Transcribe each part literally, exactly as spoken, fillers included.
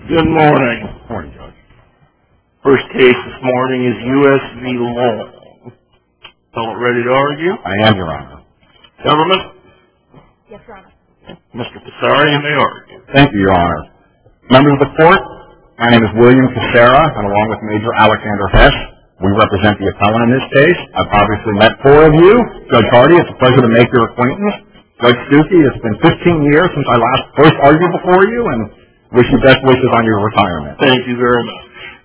Good morning. Morning, Judge. First case this morning is U S V Long. Fellow ready to argue? I am, Your Honor. Government? Yes, Your Honor. Mister Cassari, you may argue. Thank you, Your Honor. Members of the court, my name is William Cassara, and along with Major Alexander Hess, we represent the appellant in this case. I've obviously met four of you. Judge Hardy, it's a pleasure to make your acquaintance. Judge Stuckey, it's been fifteen years since I last first argued before you, and wish you best wishes on your retirement. Thank you very much.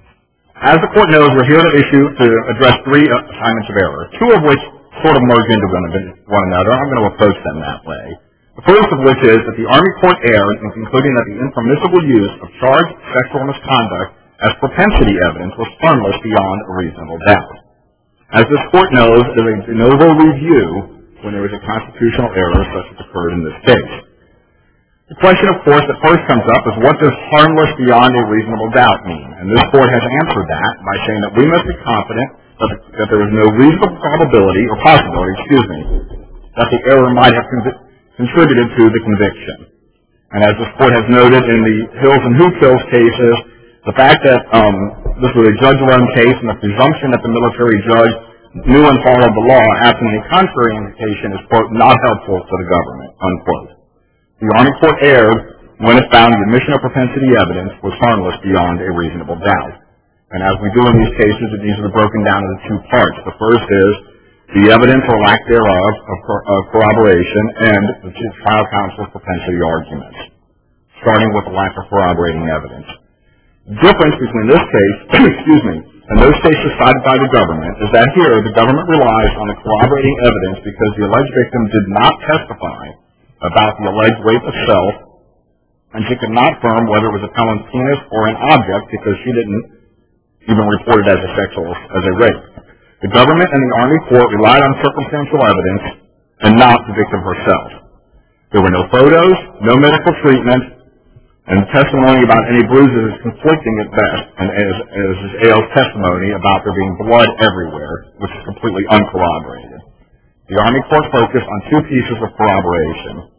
As the court knows, we're here to issue to address three assignments of error, two of which sort of merge into one another. I'm going to approach them that way. The first of which is that the Army Court erred in concluding that the impermissible use of charged sexual misconduct as propensity evidence was harmless beyond a reasonable doubt. As this court knows, there is a de novo review when there is a constitutional error such as occurred in this case. The question, of course, that first comes up is what does harmless beyond a reasonable doubt mean? And this court has answered that by saying that we must be confident that, that there is no reasonable probability or possibility, excuse me, that the error might have conv- contributed to the conviction. And as this court has noted in the Hills and Who Kills cases, the fact that um, this was a judge-run case and the presumption that the military judge knew and followed the law absent any contrary indication is, quote, not helpful to the government, unquote. The Army Court erred when it found the admission of propensity evidence was harmless beyond a reasonable doubt. And as we do in these cases, these are broken down into two parts. The first is the evidence or lack thereof of, cor- of corroboration and the trial counsel's propensity arguments, starting with the lack of corroborating evidence. The difference between this case, excuse me, and those cases cited by the government is that here the government relies on the corroborating evidence because the alleged victim did not testify about the alleged rape itself, and she could not affirm whether it was a felon's penis or an object because she didn't even report it as a sexual, as a rape. The government and the Army Court relied on circumstantial evidence and not the victim herself. There were no photos, no medical treatment, and testimony about any bruises is conflicting at best, and as, as is A L's testimony about there being blood everywhere, which is completely uncorroborated. The Army Court focused on two pieces of corroboration.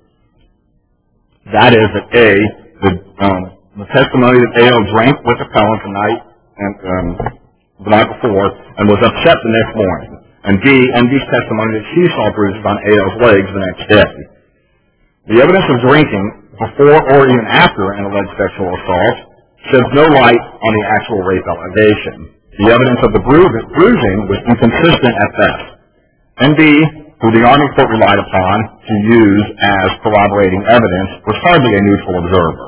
That is that A, the, um, the testimony that A L drank with the felon the night and um, the night before and was upset the next morning, and B, N B's testimony that she saw bruises on A L's legs the next day. The evidence of drinking before or even after an alleged sexual assault sheds no light on the actual rape allegation. The evidence of the bru- bruising was inconsistent at best. And B, who the Army Court relied upon to use as corroborating evidence, was hardly a neutral observer.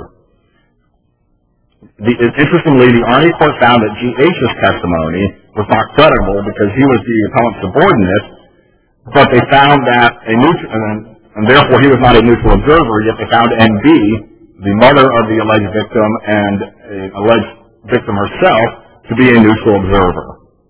The, interestingly, the Army Court found that G H's testimony was not credible because he was the appellant's subordinate, but they found that a neutral, and, and therefore he was not a neutral observer, yet they found N B, the mother of the alleged victim and an alleged victim herself, to be a neutral observer.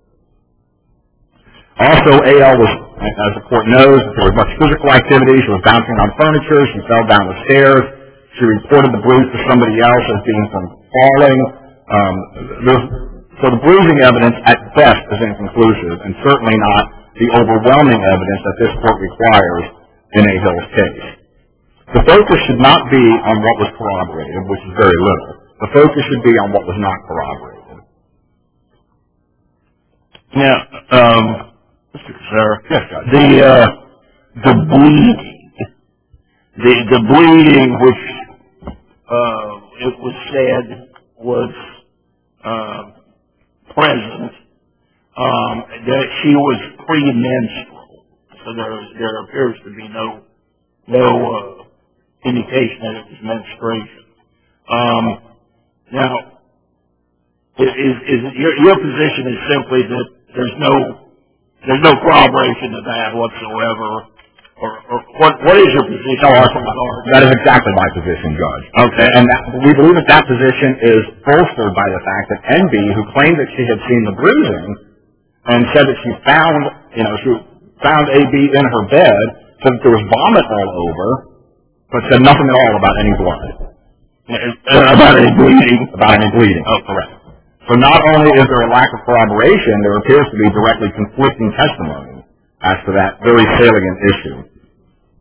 Also, A L was, as the court knows, there was much physical activity. She was bouncing on furniture. She fell down the stairs. She reported the bruise to somebody else as being from falling. Um, so the bruising evidence, at best, is inconclusive, and certainly not the overwhelming evidence that this court requires in a Hills case. The focus should not be on what was corroborated, which is very little. The focus should be on what was not corroborated. Now, um, Mister Cassara, yes, Judge. the uh, the bleeding, the the bleeding, which uh, it was said was uh, present, um, that she was premenstrual, so there there appears to be no no uh, indication that it was menstruation. Um, now, is is your your position is simply that there's no There's no corroboration of that whatsoever, or, or what? What is your position? No, that is exactly my position, Judge. Okay, and that, we believe that that position is bolstered by the fact that N B, who claimed that she had seen the bruising, and said that she found, you know, she found A B in her bed, said that there was vomit all over, but said nothing at all about any blood, uh, about any bleeding, about any bleeding. Oh, correct. So not only is there a lack of corroboration, there appears to be directly conflicting testimony as to that very salient issue.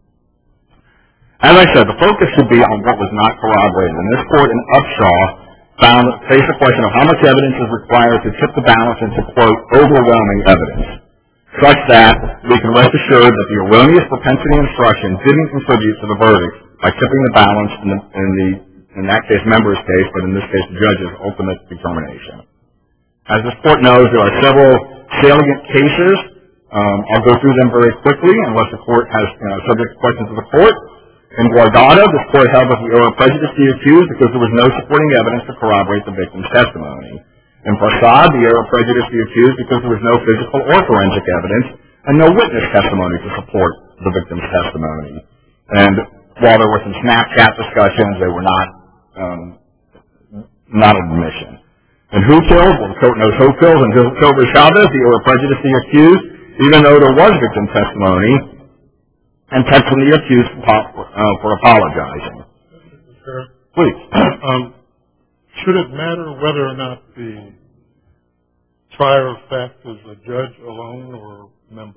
As I said, the focus should be on what was not corroborated. And this court in Upshaw found faced the question of how much evidence is required to tip the balance into, quote, overwhelming evidence, such that we can rest assured that the erroneous propensity instruction didn't contribute to the verdict by tipping the balance in, the, in, the, in that case, member's case, but in this case, the judge's ultimate determination. As this court knows, there are several salient cases. Um, I'll go through them very quickly unless the court has you know, subject questions of the court. In Guardado, this court held that the error prejudiced the accused because there was no supporting evidence to corroborate the victim's testimony. In Prasad, the error prejudiced the accused because there was no physical or forensic evidence and no witness testimony to support the victim's testimony. And while there were some Snapchat discussions, they were not um, not an admission. And who killed? Well, the court knows who killed. And Gilbert Chavez, the error prejudiced the accused, even though there was victim testimony, and texting the accused for, uh, for apologizing. Sir, Please. Um, should it matter whether or not the trier of fact is a judge alone or members?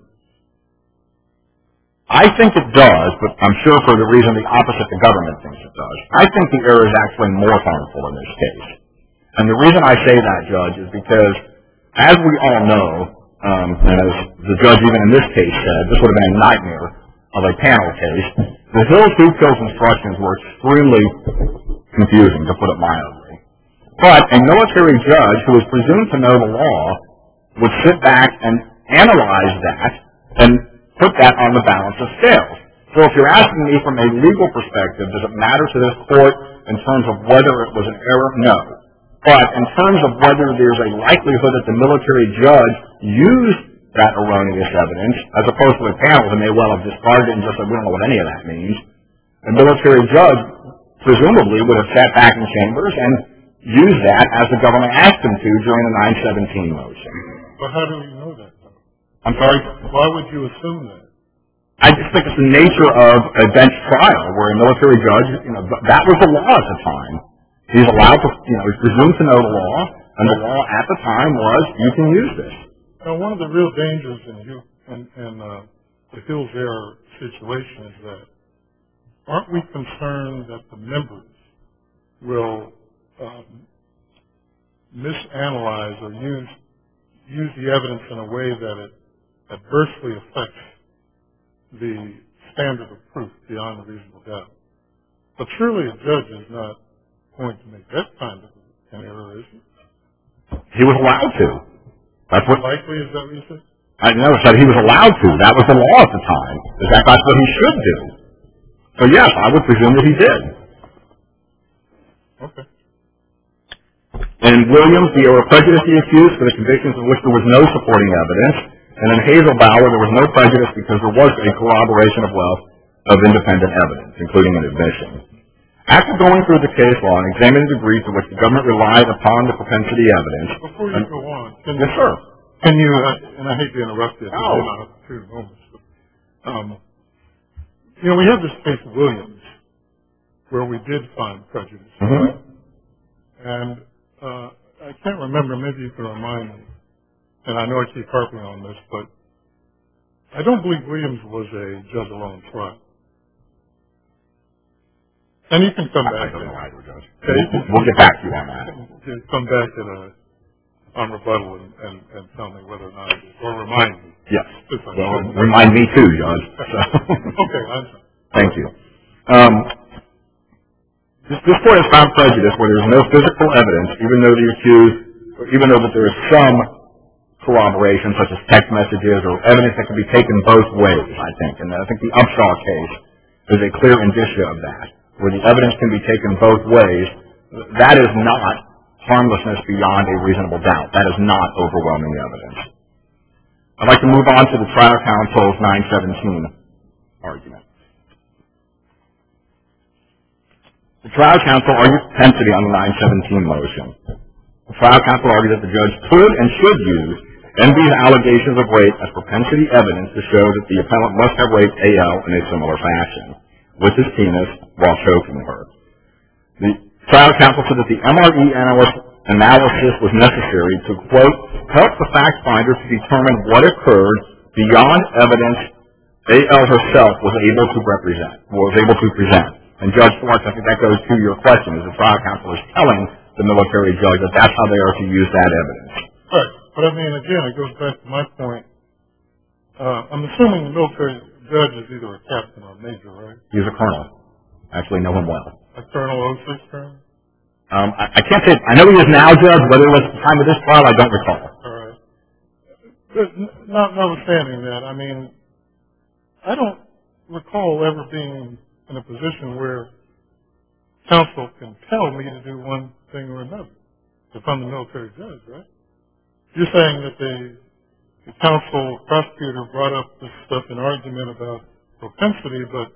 I think it does, but I'm sure for the reason the opposite the government thinks it does. I think the error is actually more harmful in this case. And the reason I say that, Judge, is because, as we all know, um, and as the judge even in this case said, this would have been a nightmare of a panel case, the Hills Who Kills instructions were extremely confusing, to put it mildly. But a military judge who is presumed to know the law would sit back and analyze that and put that on the balance of scales. So if you're asking me from a legal perspective, does it matter to this court in terms of whether it was an error? No. But in terms of whether there's a likelihood that the military judge used that erroneous evidence, as opposed to a panel who may well have discarded it and just said, we don't know what any of that means, the military judge presumably would have sat back in chambers and used that as the government asked him to during the nine seventeen motion. But how do we know that, though? I'm sorry? Why would you assume that? I just think it's the nature of a bench trial where a military judge, you know, that was the law at the time. He's allowed to, you know, he's presumed to know the law, and the law at the time was you can use this. Now, one of the real dangers in, you, in, in uh, the Hills error situation is that aren't we concerned that the members will um, misanalyze or use use the evidence in a way that it adversely affects the standard of proof beyond a reasonable doubt? But surely a judge is not going to make that kind of an error, is he? He was allowed to. That's what. Likely, is that what you said? I never said he was allowed to. That was the law at the time. Is that that's what he should do? So yes, I would presume that he did. Okay. In Williams, the error prejudiced the accused for the convictions in which there was no supporting evidence, and in Hazelbauer, there was no prejudice because there was a corroboration of wealth of independent evidence, including an admission. After going through the case law and examining the degrees to which the government relied upon the propensity evidence... Before you and, go on, can yes, you, sir. Can you, uh, and I hate to interrupt you, No. I have two moments, but, um, you know, we have this case of Williams where we did find prejudice. Mm-hmm. And uh, I can't remember, maybe you can remind me, and I know I keep harping on this, but I don't believe Williams was a judge alone trial. And you can come back. I don't know either, Judge. Okay. We'll, we'll get back to you on that. You can come back in a, on rebuttal and, and, and tell me whether or not, or remind me. Yes. If I Well, should. remind me too, Judge. So. Okay, I'm sorry. Thank you. Um, this, this court has found prejudice where there is no physical evidence, even though the accused, even though that there is some corroboration, such as text messages or evidence that can be taken both ways, I think. And I think the Upshaw case is a clear indicia of that, where the evidence can be taken both ways. That is not harmlessness beyond a reasonable doubt. That is not overwhelming evidence. I'd like to move on to the trial counsel's nine seventeen argument. The trial counsel argued propensity on the nine seventeen motion. The trial counsel argued that the judge could and should use N B's allegations of rape as propensity evidence to show that the appellant must have raped A L in a similar fashion, with his penis while choking her. The trial counsel said that the M R E analysis was necessary to, quote, help the fact finder to determine what occurred beyond evidence A L herself was able to represent, was able to present. And Judge Schwartz, I think that goes to your question, as the trial counsel is telling the military judge that that's how they are to use that evidence. Right. But I mean, again, it goes back to my point. Uh, I'm assuming the military judge is either a captain or a major, right? He's a colonel. Actually know him well. A colonel oh six colonel? Um, I, I can't say, I know he is now judge, whether it was at the time of this trial, I don't recall. All right. But not, notwithstanding that, I mean, I don't recall ever being in a position where counsel can tell me to do one thing or another if I'm the military judge, right? You're saying that the, the counsel prosecutor brought up this stuff in argument about propensity, but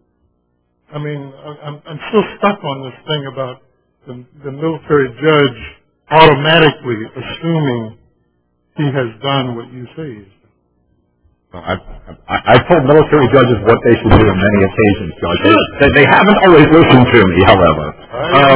I mean, I, I'm, I'm still stuck on this thing about the, the military judge automatically assuming he has done what you say he's done. Well, I've, I've told military judges what they should do on many occasions, Judge. They, they haven't always listened to me, however. Um,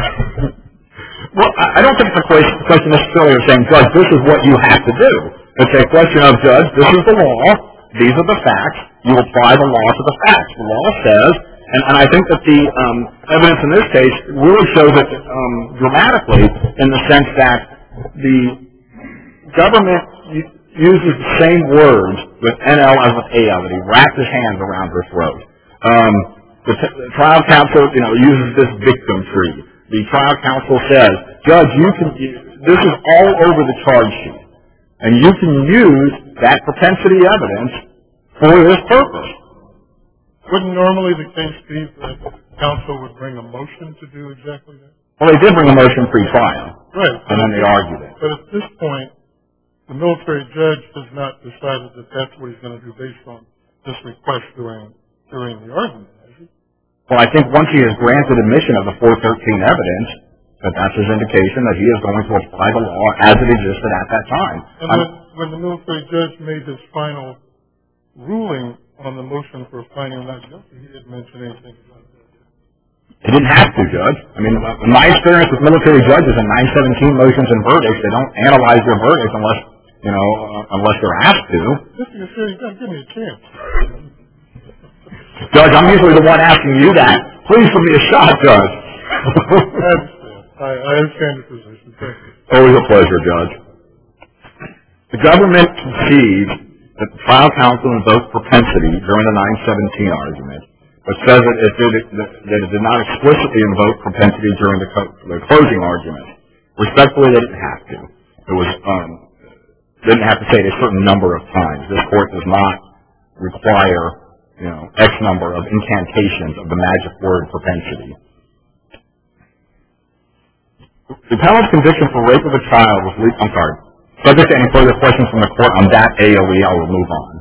well, I don't think it's a question necessarily of saying, Judge, this is what you have to do. It's a question of, Judge, this is the law, these are the facts, you apply the law to the facts. The law says, and, and I think that the um, evidence in this case really shows it um, dramatically in the sense that the government uses the same words with N L as with A L, that he wrapped his hands around her throat. Um, the, t- the trial counsel, you know, uses this victim tree. The trial counsel says, Judge, you can, you, this is all over the charge sheet, and you can use that propensity evidence for this purpose. Wouldn't normally the case be that counsel would bring a motion to do exactly that? Well, they did bring a motion pre-trial. Right. And then they argued it. But at this point, the military judge has not decided that that's what he's going to do based on this request during during the argument, has he? Well, I think once he has granted admission of the four thirteen evidence, that that's his indication that he is going to apply the law as it existed at that time. And when, when the military judge made his final ruling on the motion for finding not guilty, he didn't mention anything about that. He didn't have to, Judge. I mean, in my experience with military judges in nine seventeen motions and verdicts, they don't analyze their verdicts unless, you know, uh, unless they're asked to. Mister Yasir, you got to give me a chance. Judge, I'm usually the one asking you that. Please give me a shot, Judge. I understand. I, I understand your position. Thank you. Always a pleasure, Judge. The government concedes that the trial counsel invoked propensity during the nine seventeen argument, but says that it did, that it did not explicitly invoke propensity during the, co- the closing argument. Respectfully, they didn't have to. It was um, didn't have to say it a certain number of times. This court does not require, you know, X number of incantations of the magic word propensity. The appellant's conviction for rape of a child was legal. I'm sorry. Subject to any further questions from the court on that A O E, I will move on.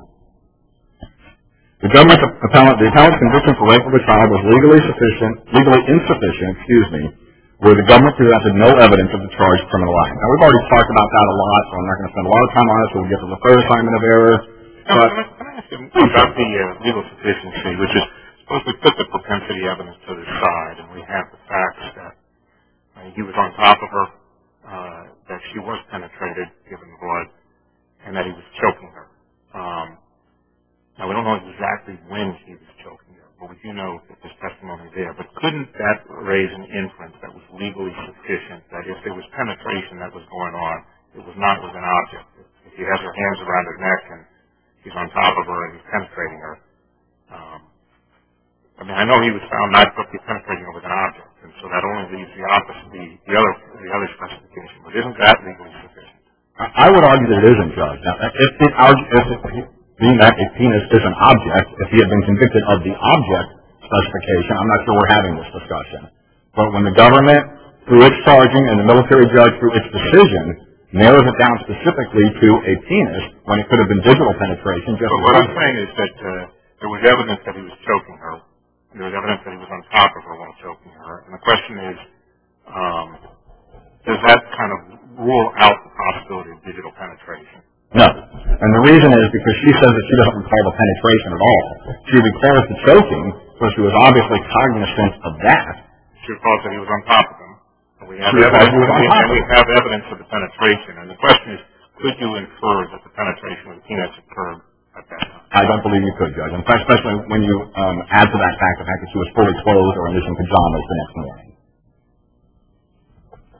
The government's appellant, the appellant's conviction for rape of a child was legally sufficient, legally insufficient, excuse me, where the government presented no evidence of the charged criminal act. Now, we've already talked about that a lot, so I'm not going to spend a lot of time on it, so we'll get to the third assignment of error. But, can I ask you about the uh, legal sufficiency, which is, suppose we put the propensity evidence to the side, and we have the facts that uh, he was on top of her, uh, that she was penetrated, given blood, and that he was choking her. Um, now, we don't know exactly when he was choking her, but we do know that there's testimony there. But couldn't that raise an inference that was legally sufficient, that if there was penetration that was going on, it was not with an object? If he has her hands around her neck and he's on top of her and he's penetrating her, um, I mean, I know he was found not to be penetrating her with an object, and so that only leaves the opposite, the, the other, the other specification. But isn't that legally sufficient? I would argue that it isn't, Judge. Now, if the, if it, being that a penis is an object, if he had been convicted of the object specification, I'm not sure we're having this discussion. But when the government, through its charging, and the military judge, through its decision, narrows it down specifically to a penis, when it could have been digital penetration, just But what I'm saying is that uh, there was evidence that he was choking her. There was evidence that he was on top of her while choking her. And the question is, um, does that kind of rule out the possibility of digital penetration? No. And the reason is because she says that she doesn't recall the penetration at all. She recalls the choking, so she was obviously cognizant of that. She recalls that he was on top of him. And we have, She recalls evidence, he was on top and we have evidence of the penetration. And the question is, could you infer that the penetration of the penis occurred at that time? I don't believe you could, Judge. In fact, especially when you um, add to that fact the fact that she was fully clothed or in just in pajamas the next morning.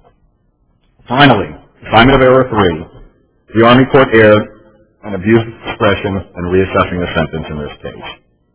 Finally, assignment of error three, the Army Court erred and abused its discretion in reassessing the sentence in this case.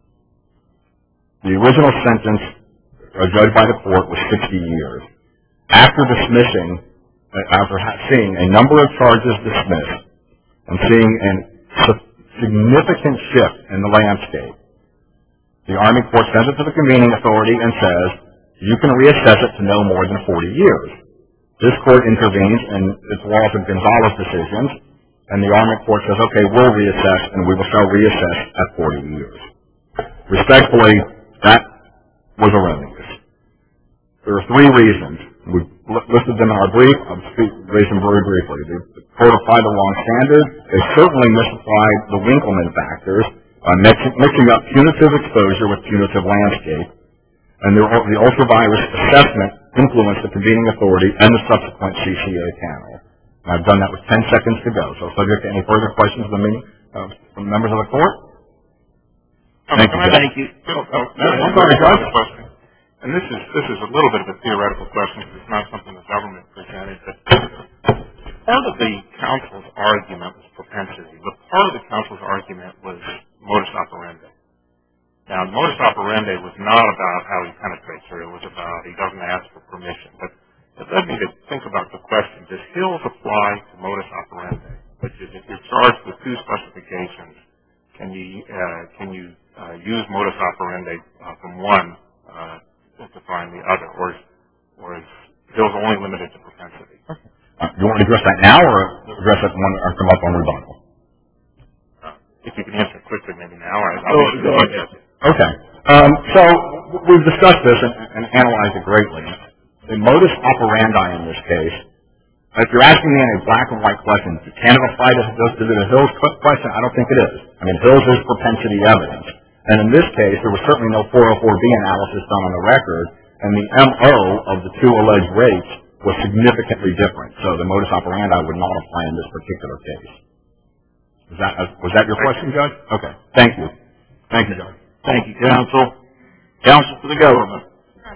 The original sentence judged by the court was sixty years. After dismissing, after seeing a number of charges dismissed and seeing a significant shift in the landscape, the Army Court sends it to the convening authority and says, you can reassess it to no more than forty years. This court intervenes in its Walls and Gonzalez decisions, and the Army Court says, okay, we'll reassess, and we will shall reassess at forty years. Respectfully, that was erroneous. There are three reasons. We've listed them in our brief. I'll speak, raise them very briefly. The court applied the wrong standard. They certainly misapplied the Winkleman factors, uh, mixing, mixing up punitive exposure with punitive landscape. And the, the ultra-virus assessment influenced the convening authority and the subsequent C C A panel. And I've done that with ten seconds to go. So subject to any further questions from, me, uh, from members of the court? Thank you. Thank you. Bill, oh, no, I'm sorry, Judge. And this is this is a little bit of a theoretical question because it's not something the government presented. But part of the counsel's argument was propensity, but part of the counsel's argument was modus operandi. Now, modus operandi was not about how he penetrates her. It was about he doesn't ask for permission. But it led me to think about the question, does Hills apply to modus operandi? Which is, if you're charged with two specifications, can you, uh, can you uh, use modus operandi uh, from one uh, to find the other, or is, or is Hills only limited to propensity? Uh, do you want to address that now, or address that when I come up on rebuttal? Uh, if you can answer quickly, maybe now. I, I'll oh, go ahead. Okay. Um, so we've discussed this and, and analyzed it greatly. The modus operandi in this case, if you're asking me in a black and white question, can it apply to, to the Hills question? I don't think it is. I mean, Hills is propensity evidence. And in this case, there was certainly no four oh four B analysis done on the record, and the M O of the two alleged rapes was significantly different. So the modus operandi would not apply in this particular case. Was that, was that your question, Judge? Okay. Thank you. Thank you, Judge. Thank you, counsel. Counsel for the government.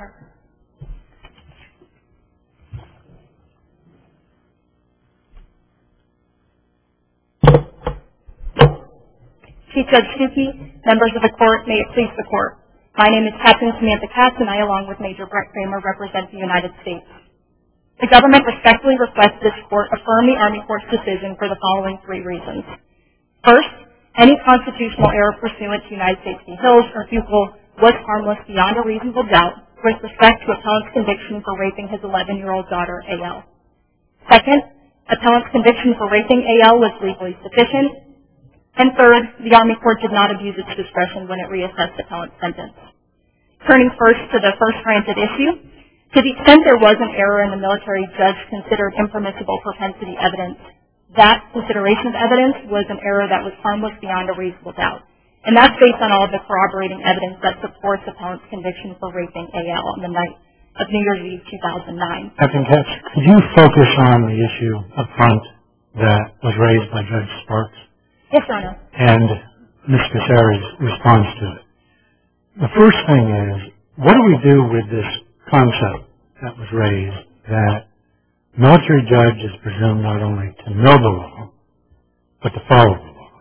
Chief Judge Stuckey, members of the court, may it please the court. My name is Captain Samantha Katz, and I, along with Major Brett Kramer, represent the United States. The government respectfully requests this court affirm the Army Court's decision for the following three reasons. First, any constitutional error pursuant to United States v. Hills or Buechel was harmless beyond a reasonable doubt with respect to appellant's conviction for raping his eleven-year-old daughter, A L. Second, appellant's conviction for raping A L was legally sufficient. And third, the Army Court did not abuse its discretion when it reassessed the appellant's sentence. Turning first to the first granted issue, to the extent there was an error in the military judge considered impermissible propensity evidence, that consideration of evidence was an error that was harmless beyond a reasonable doubt. And that's based on all of the corroborating evidence that supports appellant's conviction for raping A L on the night of New Year's Eve two thousand nine. Captain Katz, could you focus on the issue up front that was raised by Judge Sparks? Yes, Your Honor. And Miz Caceres' response to it. The first thing is, what do we do with this concept that was raised that military judge is presumed not only to know the law, but to follow the law?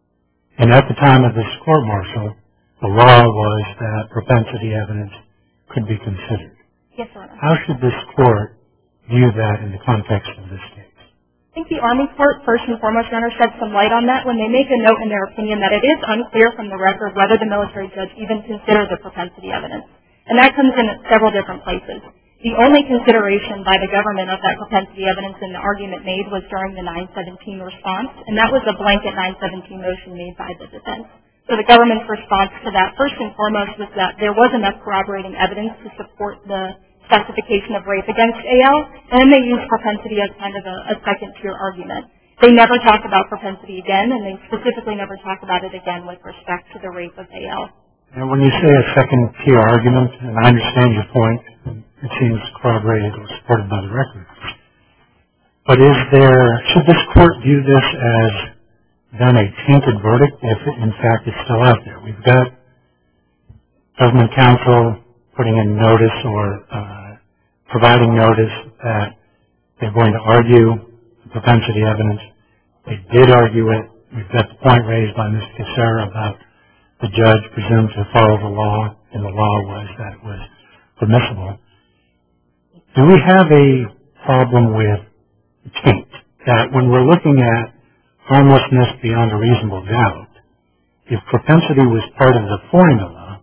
And at the time of this court-martial, the law was that propensity evidence could be considered. Yes, Your Honor. How should this court view that in the context of this case? I think the Army Court, first and foremost, Your Honor, shed some light on that when they make a note in their opinion that it is unclear from the record whether the military judge even considered the propensity evidence. And that comes in at several different places. The only consideration by the government of that propensity evidence in the argument made was during the nine seventeen response, and that was a blanket nine seventeen motion made by the defense. So the government's response to that, first and foremost, was that there was enough corroborating evidence to support the specification of rape against A L, and then they used propensity as kind of a, a second-tier argument. They never talk about propensity again, and they specifically never talk about it again with respect to the rape of A L. And when you say a second-tier argument, and I understand your point, it seems corroborated or supported by the record, but is there, should this court view this as then a tainted verdict if it, in fact, it's still out there? We've got government counsel putting in notice or uh, providing notice that they're going to argue the propensity evidence. They did argue it. We've got the point raised by Mister Cassera about the judge presumed to follow the law, and the law was that it was permissible. Do we have a problem with taint? That when we're looking at harmlessness beyond a reasonable doubt, if propensity was part of the formula,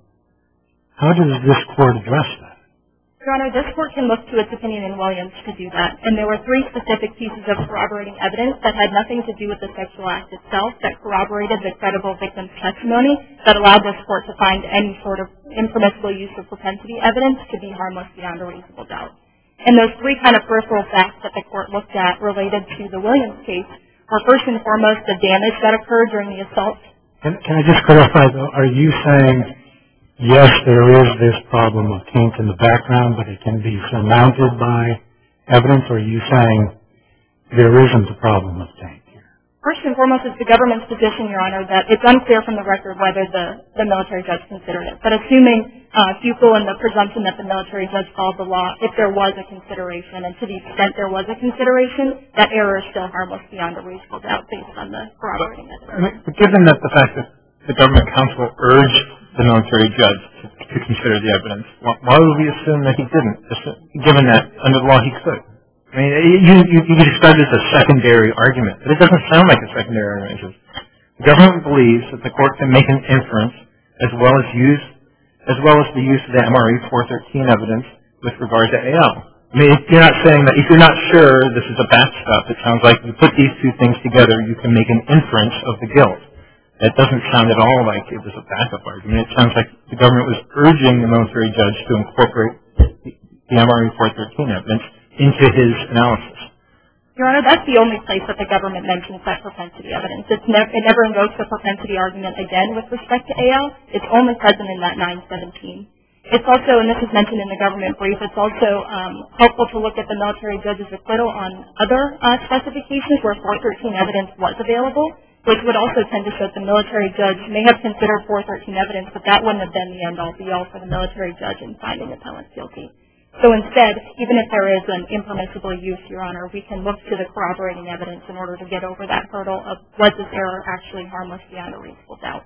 how does this court address that? Your Honor, this court can look to its opinion in Williams to do that, and there were three specific pieces of corroborating evidence that had nothing to do with the sexual act itself that corroborated the credible victim's testimony that allowed this court to find any sort of impermissible use of propensity evidence to be harmless beyond a reasonable doubt. And those three kind of peripheral facts that the court looked at related to the Williams case were first and foremost the damage that occurred during the assault. Can, can I just clarify, though, are you saying, yes, there is this problem of taint in the background, but it can be surmounted by evidence, or are you saying there isn't a problem of taint here? First and foremost, it's the government's position, Your Honor, that it's unclear from the record whether the, the military judge considered it. But assuming uh, Fuqua and the presumption that the military judge followed the law, if there was a consideration, and to the extent there was a consideration, that error is still harmless beyond a reasonable doubt based on the corroborating evidence. I mean, but given that the fact that the government counsel urged the military judge to, to consider the evidence, why, why would we assume that he didn't, given that under the law he could? I mean, you, you, you describe this as a secondary argument, but it doesn't sound like a secondary argument. The government believes that the court can make an inference as well as use, as well as the use of the M R E four thirteen evidence with regard to A L. I mean, if you're not saying that, if you're not sure this is a backstop, it sounds like you put these two things together, you can make an inference of the guilt. That doesn't sound at all like it was a backup argument. It sounds like the government was urging the military judge to incorporate the M R E four thirteen evidence into his analysis. Your Honor, that's the only place that the government mentions that propensity evidence. It's nev- it never invokes the propensity argument again with respect to A L. It's only present in that nine seventeen. It's also, and this is mentioned in the government brief, it's also um, helpful to look at the military judge's acquittal on other uh, specifications where four thirteen evidence was available, which would also tend to show that the military judge may have considered four thirteen evidence, but that wouldn't have been the end-all be-all for the military judge in finding the appellant guilty. So instead, even if there is an impermissible use, Your Honor, we can look to the corroborating evidence in order to get over that hurdle of was this error actually harmless beyond a reasonable doubt.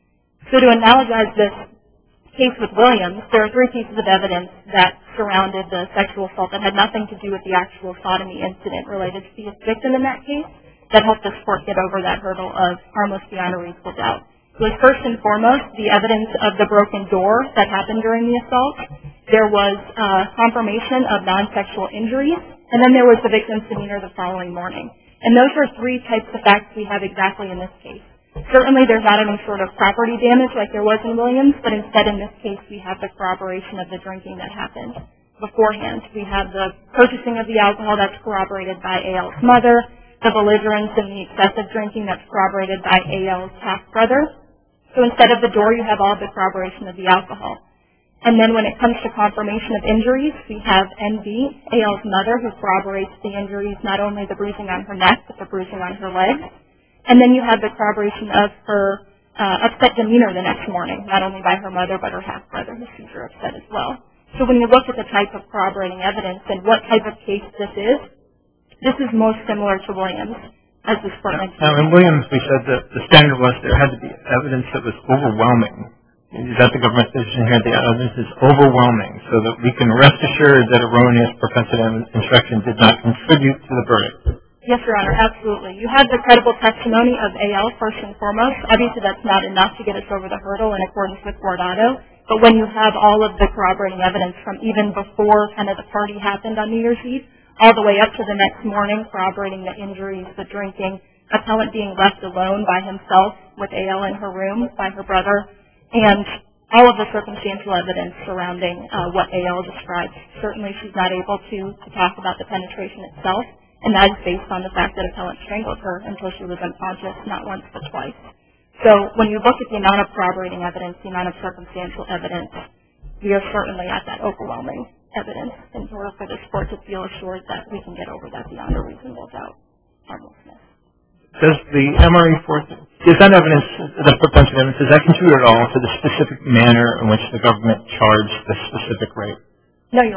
So to analogize this case with Williams, there are three pieces of evidence that surrounded the sexual assault that had nothing to do with the actual sodomy incident related to the victim in that case that helped this court get over that hurdle of harmless beyond a reasonable doubt. It was first and foremost the evidence of the broken door that happened during the assault. There was uh, confirmation of non-sexual injuries, and then there was the victim's demeanor the following morning. And those are three types of facts we have exactly in this case. Certainly there's not any sort of property damage like there was in Williams, but instead in this case we have the corroboration of the drinking that happened beforehand. We have the purchasing of the alcohol that's corroborated by A L's mother, the belligerence and the excessive drinking that's corroborated by A L's half-brother. So instead of the door, you have all the corroboration of the alcohol. And then when it comes to confirmation of injuries, we have N B, A L's mother, who corroborates the injuries, not only the bruising on her neck, but the bruising on her legs. And then you have the corroboration of her uh, upset demeanor the next morning, not only by her mother, but her half-brother, who sees her upset as well. So when you look at the type of corroborating evidence and what type of case this is, this is most similar to Williams, as this court mentioned. Now, in Williams, we said that the standard was there had to be evidence that was overwhelming. Is that the government's position here? The evidence is overwhelming, so that we can rest assured that erroneous propensity instruction did not contribute to the verdict. Yes, Your Honor, absolutely. You have the credible testimony of A L first and foremost. Obviously, that's not enough to get us over the hurdle in accordance with Guardado. But when you have all of the corroborating evidence from even before kind of the party happened on New Year's Eve, all the way up to the next morning, corroborating the injuries, the drinking, appellant being left alone by himself with A L in her room by her brother, and all of the circumstantial evidence surrounding uh, what A L describes. Certainly she's not able to, to talk about the penetration itself, and that is based on the fact that appellant strangled her until she was unconscious, not once but twice. So when you look at the amount of corroborating evidence, the amount of circumstantial evidence, we are certainly at that overwhelming evidence in order for this court to feel assured that we can get over that beyond a reasonable doubt harmlessness. Does the M R E four, is that evidence, the propensity evidence, does that contribute at all to the specific manner in which the government charged the specific rape? No, Your Honor.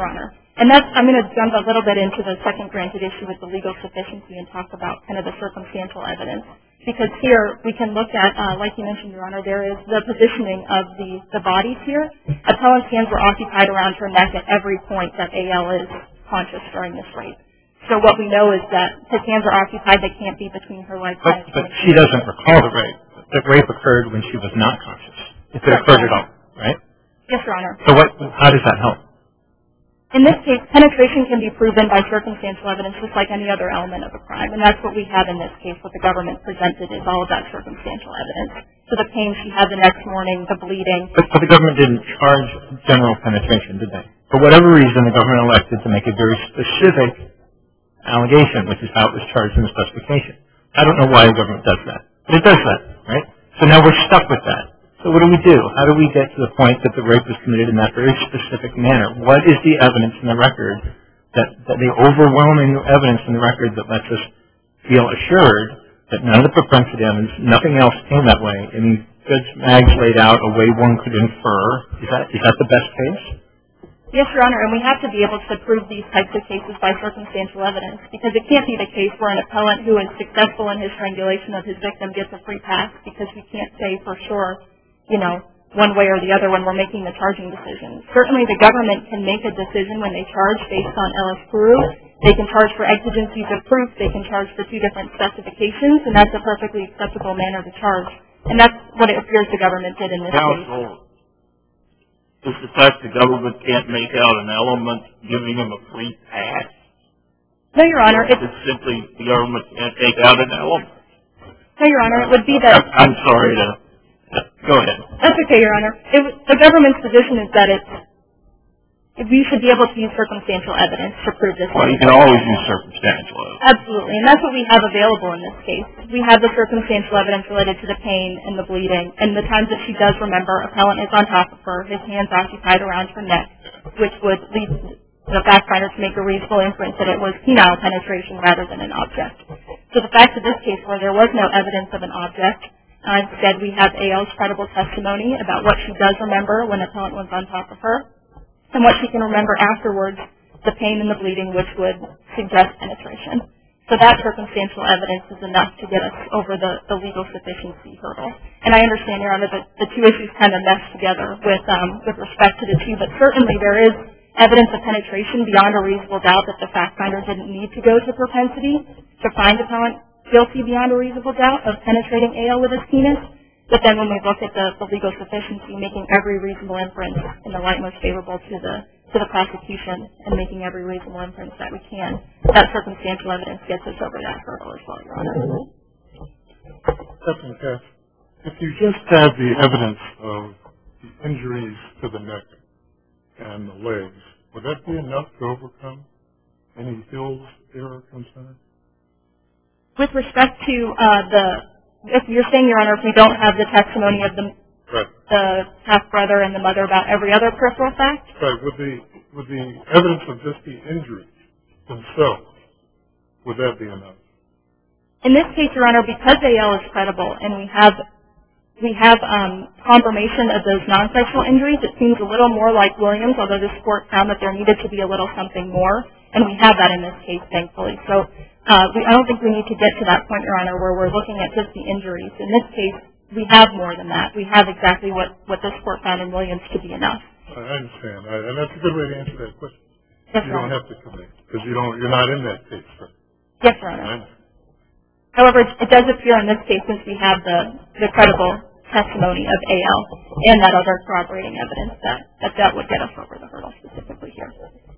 And that's, I'm going to jump a little bit into the second granted issue with the legal sufficiency and talk about kind of the circumstantial evidence. Because here we can look at, uh, like you mentioned, Your Honor, there is the positioning of the, the bodies here. Appellant's hands were occupied around her neck at every point that A L is conscious during this rape. So what we know is that his hands are occupied, they can't be between her legs. But, but she doesn't recall the rape. The rape occurred when she was not conscious. If it occurred at all, right? Yes, Your Honor. So what, how does that help? In this case, penetration can be proven by circumstantial evidence just like any other element of a crime, and that's what we have in this case. What the government presented is all of that circumstantial evidence. So the pain she had the next morning, the bleeding. But, but the government didn't charge general penetration, did they? For whatever reason, the government elected to make a very specific allegation, which is how it was charged in the specification. I don't know why the government does that, but it does that, right? So now we're stuck with that. So what do we do? How do we get to the point that the rape was committed in that very specific manner? What is the evidence in the record, that, that the overwhelming evidence in the record that lets us feel assured that none of the propensity evidence, nothing else came that way? I mean, Judge Maggs laid out a way one could infer. Is that, is that the best case? Yes, Your Honor, and we have to be able to prove these types of cases by circumstantial evidence, because it can't be the case where an appellant who is successful in his strangulation of his victim gets a free pass, because we can't say for sure, you know, one way or the other when we're making the charging decision. Certainly the government can make a decision when they charge based on Ellis Peru. They can charge for exigencies of proof. They can charge for two different specifications, and that's a perfectly acceptable manner to charge. And that's what it appears the government did in this case. Counsel, is the fact the government can't make out an element giving them a free pass? No, Your Honor. It's, It's simply the government can't take out an element. no, Your Honor. It would be that... I'm sorry to... Go ahead. That's okay, Your Honor. It, the government's position is that it's, we should be able to use circumstantial evidence to prove this. Well, you can always use circumstantial evidence. Absolutely, and that's what we have available in this case. We have the circumstantial evidence related to the pain and the bleeding, and the times that she does remember, appellant is on top of her, his hands occupied around her neck, which would lead the fact finder to make a reasonable inference that it was penile penetration rather than an object. So the fact of this case where there was no evidence of an object, Uh, instead, we have A L's credible testimony about what she does remember when the appellant was on top of her, and what she can remember afterwards, the pain and the bleeding, which would suggest penetration. So that circumstantial evidence is enough to get us over the, the legal sufficiency hurdle. And I understand, Your Honor, that the two issues kind of mesh together with, um, with respect to the two, but certainly there is evidence of penetration beyond a reasonable doubt that the fact finder didn't need to go to propensity to find appellant guilty beyond a reasonable doubt of penetrating A L with his penis, but then when we look at the, the legal sufficiency, making every reasonable inference in the light most favorable to the to the prosecution and making every reasonable inference that we can, that circumstantial evidence gets us over that hurdle as well, Your Honor. Captain Cass, if you just had the evidence of the injuries to the neck and the legs, would that be enough to overcome any Hill's error concern? With respect to uh, the, if you're saying, Your Honor, if we don't have the testimony of the, right. the half-brother and the mother about every other peripheral fact? Right. With the, with the evidence of just the injuries themselves, would that be enough? In this case, Your Honor, because A L is credible and we have we have um, confirmation of those non-sexual injuries, it seems a little more like Williams, although this court found that there needed to be a little something more, and we have that in this case, thankfully. So uh, we, I don't think we need to get to that point, Your Honor, where we're looking at just the injuries. In this case, we have more than that. We have exactly what, what this court found in Williams to be enough. I understand, I, and that's a good way to answer that question. Yes, you Your don't Honor. have to commit because you don't. You're not in that case. Right? Yes, Your Honor. However, it does appear in this case, since we have the, the credible testimony of A L and that other corroborating evidence, that, that that would get us over the hurdle specifically here.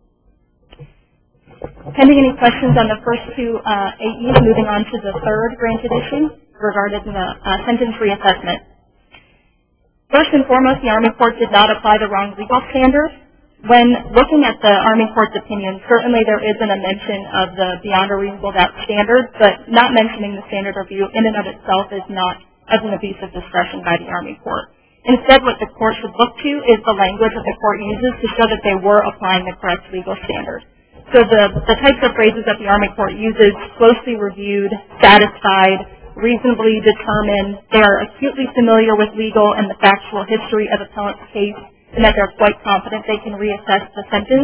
Pending any questions on the first two uh, A Es, moving on to the third granted issue regarding the uh, sentence reassessment. First and foremost, the Army Court did not apply the wrong legal standard. When looking at the Army Court's opinion, certainly there isn't a mention of the beyond a reasonable doubt standard, but not mentioning the standard review in and of itself is not as an abuse of discretion by the Army Court. Instead, what the court should look to is the language that the court uses to show that they were applying the correct legal standard. So the, the types of phrases that the Army Court uses, closely reviewed, satisfied, reasonably determined, they are acutely familiar with legal and the factual history of appellant's case, and that they're quite confident they can reassess the sentence.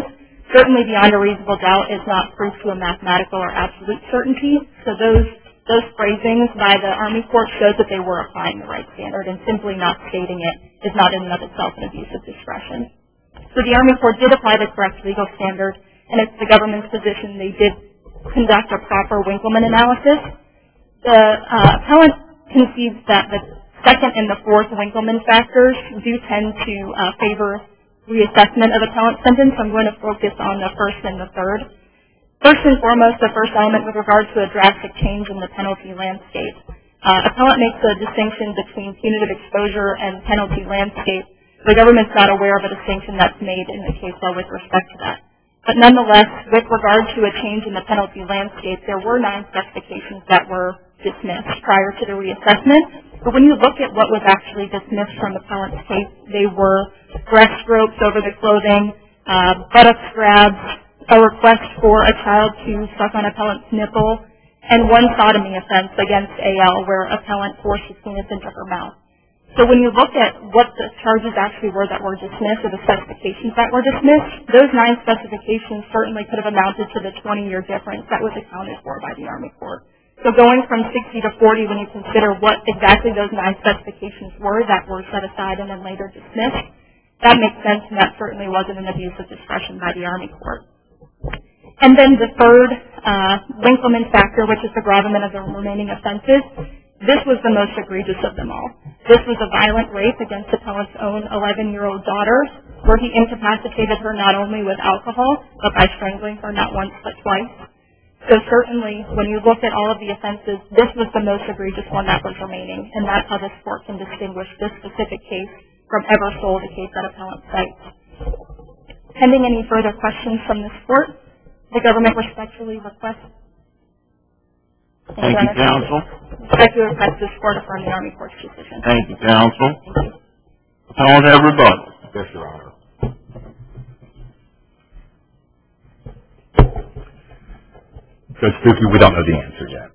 Certainly beyond a reasonable doubt is not proof to a mathematical or absolute certainty, so those those phrasings by the Army Court shows that they were applying the right standard, and simply not stating it is not in and of itself an abuse of discretion. So the Army Court did apply the correct legal standard, and it's the government's position they did conduct a proper Winkleman analysis. The uh, appellant concedes that the second and the fourth Winkleman factors do tend to uh, favor reassessment of appellant's sentence. I'm going to focus on the first and the third. First and foremost, the first element with regard to a drastic change in the penalty landscape. Uh, appellant makes a distinction between punitive exposure and penalty landscape. The government's not aware of a distinction that's made in the case law with respect to that. But nonetheless, with regard to a change in the penalty landscape, there were nine specifications that were dismissed prior to the reassessment. But when you look at what was actually dismissed from the appellant's case, they were breast ropes over the clothing, uh, buttock grabs, a request for a child to suck on appellant's nipple, and one sodomy offense against A L where appellant forced his penis into her mouth. So when you look at what the charges actually were that were dismissed, or the specifications that were dismissed, those nine specifications certainly could have amounted to the twenty-year difference that was accounted for by the Army Court. So going from sixty to forty, when you consider what exactly those nine specifications were that were set aside and then later dismissed, that makes sense, and that certainly wasn't an abuse of discretion by the Army Court. And then the third uh, Winkleman factor, which is the gravamen of the remaining offenses, this was the most egregious of them all. This was a violent rape against appellant's own eleven-year-old daughter, where he incapacitated her not only with alcohol, but by strangling her not once but twice. So certainly, when you look at all of the offenses, this was the most egregious one that was remaining, and that's how this court can distinguish this specific case from Eversole, the case that appellant cites. Pending any further questions from this court, the government respectfully requests. Thank you, counsel. Respectfully request this court affirm the Army Court's decision. Thank you, counsel. Appellant have rebuttal. Yes, Your Honor. Judge Stuckey, we don't know the answer yet.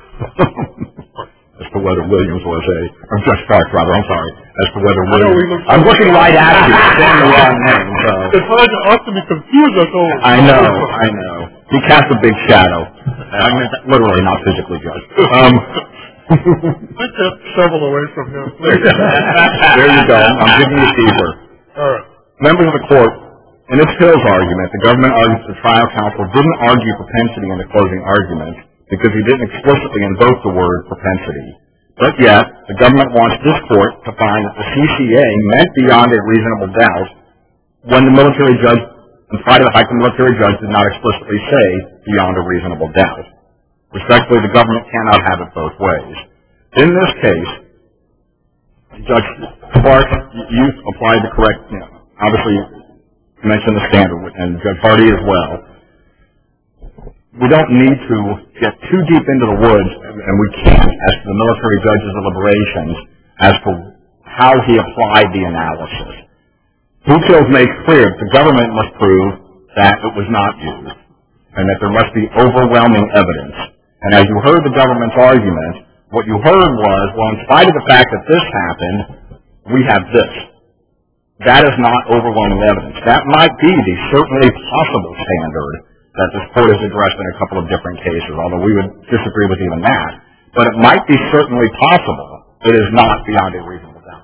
As to whether Williams was a, or Judge Stark, rather, I'm sorry, as to whether Williams, I'm looking right at you, saying the wrong name, so. It's hard to often be confused us all. I know, I know. He cast a big shadow. I mean, literally, not physically, Judge. Um, I kept several away from him. There you go. I'm giving you a fever. All right. Members of the court, in its Hills argument, the government argues the trial counsel didn't argue propensity in the closing argument because he didn't explicitly invoke the word propensity. But yet, the government wants this court to find that the C C A meant beyond a reasonable doubt when the military judge, in spite of the fact the military judge did not explicitly say beyond a reasonable doubt. Respectfully, the government cannot have it both ways. In this case, Judge Clark, you applied the correct, you know, obviously you mentioned the standard, and Judge Hardy as well. We don't need to get too deep into the woods, and we can't, as to the military judge's deliberations, as to how he applied the analysis. Hills makes clear that the government must prove that it was not used, and that there must be overwhelming evidence. And as you heard the government's argument, what you heard was, well, in spite of the fact that this happened, we have this. That is not overwhelming evidence. That might be the certainly possible standard that this court has addressed in a couple of different cases, although we would disagree with even that. But it might be certainly possible. It is not beyond a reasonable doubt.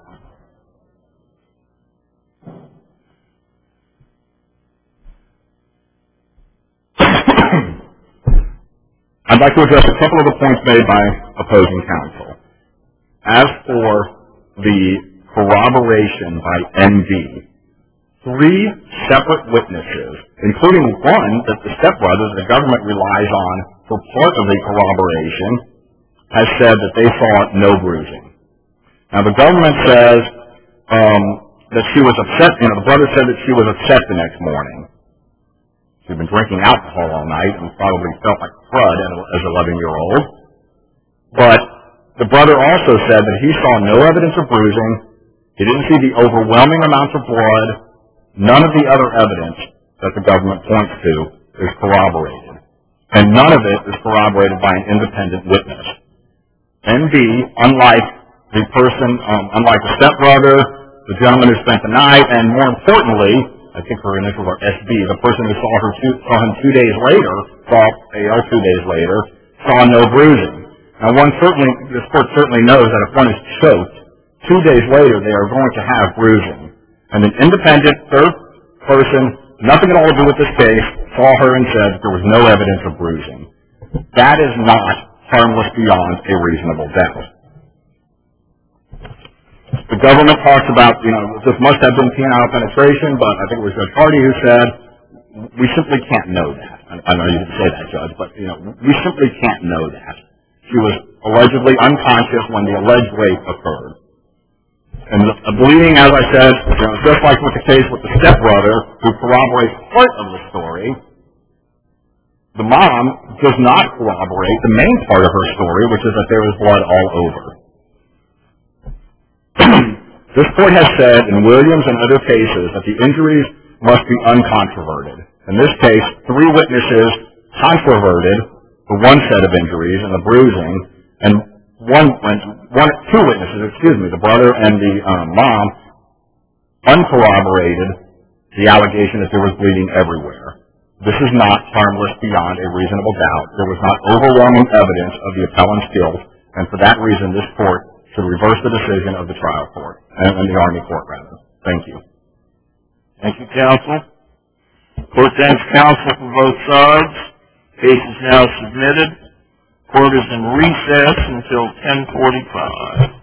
I'd like to address a couple of the points made by opposing counsel. As for the corroboration by N V, three separate witnesses, including one that the stepbrothers the government relies on for part of the corroboration, has said that they saw no bruising. Now the government says um, that she was upset, you know, the brother said that she was upset the next morning. She'd been drinking alcohol all night and probably felt like crud as an eleven-year-old. But the brother also said that he saw no evidence of bruising. He didn't see the overwhelming amounts of blood. None of the other evidence that the government points to is corroborated. And none of it is corroborated by an independent witness. N V, unlike the person, um, unlike the stepbrother, the gentleman who spent the night, and more importantly, I think her initials are S B, the person who saw her two, saw him two days later, saw A L two days later, saw no bruising. Now, one certainly, this court certainly knows that if one is choked, two days later they are going to have bruising. And an independent third person, nothing at all to do with this case, saw her and said there was no evidence of bruising. That is not harmless beyond a reasonable doubt. The government talks about, you know, this must have been penile penetration, but I think it was Judge Hardy who said, we simply can't know that. I, I know you didn't say that, Judge, but, you know, we simply can't know that. She was allegedly unconscious when the alleged rape occurred. And the, the bleeding, as I said, you know, just like with the case with the stepbrother, who corroborates part of the story, the mom does not corroborate the main part of her story, which is that there was blood all over. This court has said in Williams and other cases that the injuries must be uncontroverted. In this case, three witnesses controverted the one set of injuries and the bruising, and one, one two witnesses, excuse me, the brother and the um, mom, uncorroborated the allegation that there was bleeding everywhere. This is not harmless beyond a reasonable doubt. There was not overwhelming evidence of the appellant's guilt, and for that reason, this court should reverse the decision of the trial court, and, and the Army court, rather. Thank you. Thank you, counsel. Court thanks counsel for both sides. Case is now submitted. Court is in recess until ten forty-five.